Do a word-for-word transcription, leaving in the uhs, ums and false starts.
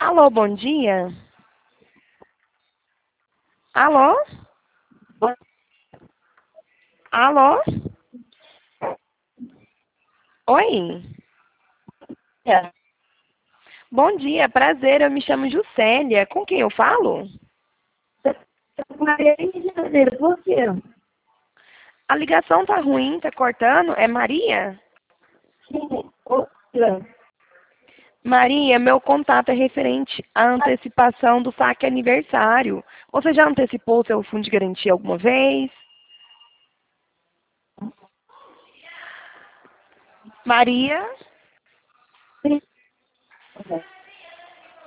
Alô, bom dia. Alô? Alô? Oi? É, Bom dia, prazer, eu me chamo Juscelia. Com quem eu falo? com Maria de Janeiro, por quê? A ligação tá ruim, tá cortando. É Maria? Sim, outra. Maria, meu contato é referente à antecipação do saque aniversário. Você já antecipou o seu fundo de garantia alguma vez? Maria? Sim.